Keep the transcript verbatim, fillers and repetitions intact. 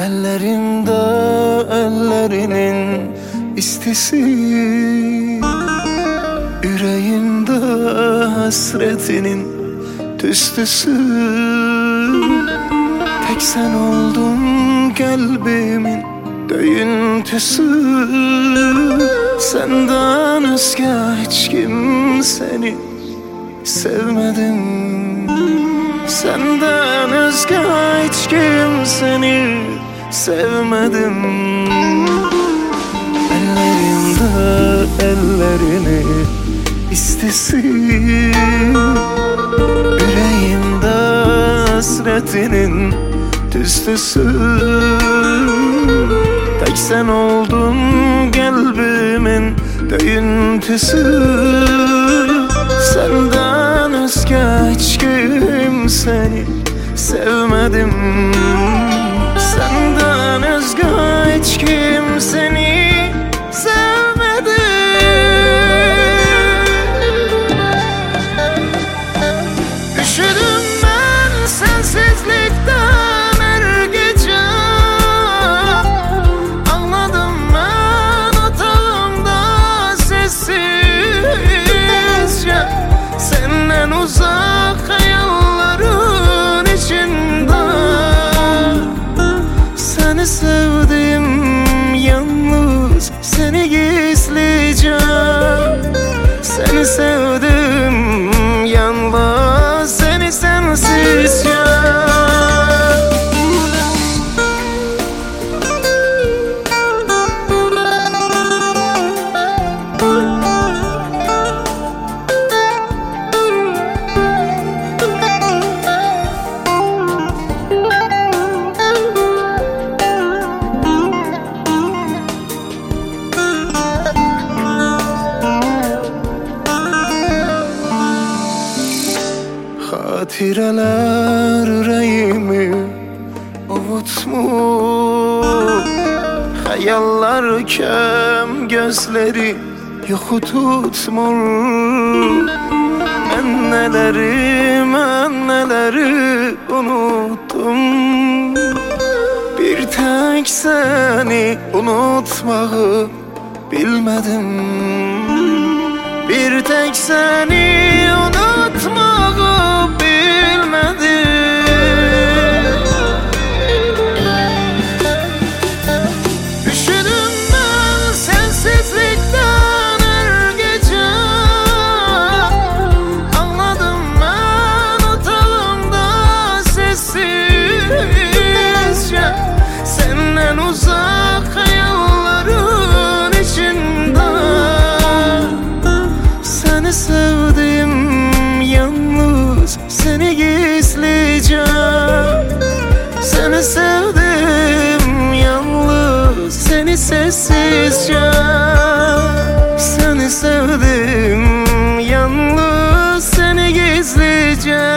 Ellerimde ellerinin istisi, yüreğimde hasretinin tüstüsü. Tek sen oldun kalbimin döyüntüsü. Senden özge hiç kimseni sevmedim. Senden özge hiç kimseni sevmedim. Ellerimde ellerini istesi, yüreğimde hasretinin tüstüsü. Tek sen oldun kalbimin döyüntüsü. Senden özge hiç kimseni sevmedim. Senden özge hiç kimseni sevmedim. Üşüdüm ben sensizlikten her gece. Anladım ben otağımda sessizce. Senden uzak hayallerin içinde. Seni sevdim yalnız seni gizlice. Seni sevdim yalnız seni sensizce. Hatireler yüreğimi avutmuş. Hayaller kem gözleri yok tutmuş. Ben neleri ben neleri unuttum. Bir tek seni unutmayı bilmedim. Bir tek seni unutmayı bilmedim. Üşüdüm ben sensizlikten her gece. Anladım ben otağımda sessizce. Senden uzak hayallerin içinde. Seni sevdim yalnız seni gizlice. Seni sevdim yalnız seni sessizce. Seni sevdim yalnız seni gizlice.